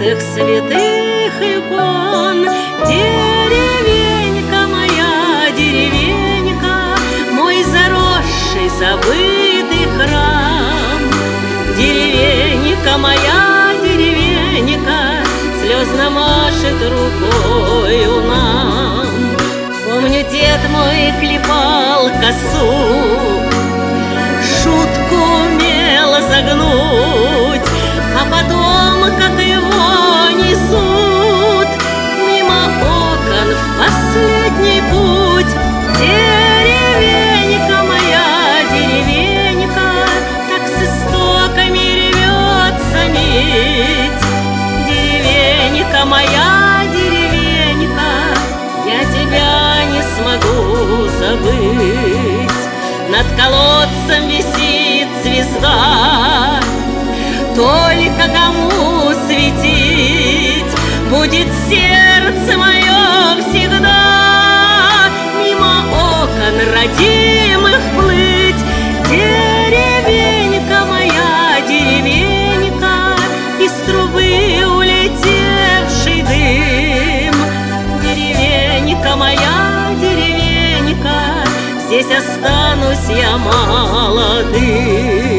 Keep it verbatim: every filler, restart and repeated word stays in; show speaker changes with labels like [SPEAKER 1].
[SPEAKER 1] святых святых икон. Деревенька моя, деревенька, мой заросший, забытый храм. Деревенька моя, деревенька, слезно машет рукою нам. Помню, дед мой клепал косу, шутку умел загнуть, а потом, как его несут мимо окон в последний путь. Деревенька моя, деревенька, так с истоками рвется нить. Деревенька моя, деревенька, я тебя не смогу забыть. Над колодцем висит звезда, только кому светить будет сердце мое всегда, мимо окон родимых плыть. Деревенька моя, деревенька, из трубы улетевший дым. Деревенька моя, деревенька, здесь останусь я молодым.